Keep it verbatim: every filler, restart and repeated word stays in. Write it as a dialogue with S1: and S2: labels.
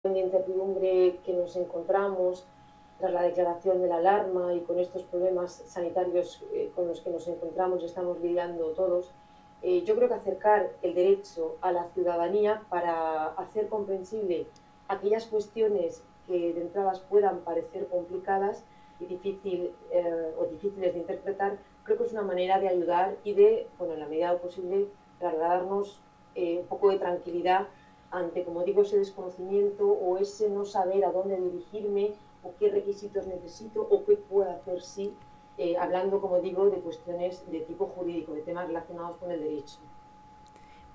S1: de incertidumbre que nos encontramos tras la declaración de la alarma y con estos problemas sanitarios eh, con los que nos encontramos y estamos lidiando todos, eh, yo creo que acercar el derecho a la ciudadanía para hacer comprensible aquellas cuestiones que de entradas puedan parecer complicadas y difícil, eh, o difíciles de interpretar, creo que es una manera de ayudar y de, bueno, en la medida de lo posible, trasladarnos eh, un poco de tranquilidad ante, como digo, ese desconocimiento o ese no saber a dónde dirigirme o qué requisitos necesito o qué puedo hacer si, eh, hablando, como digo, de cuestiones de tipo jurídico, de temas relacionados con el derecho.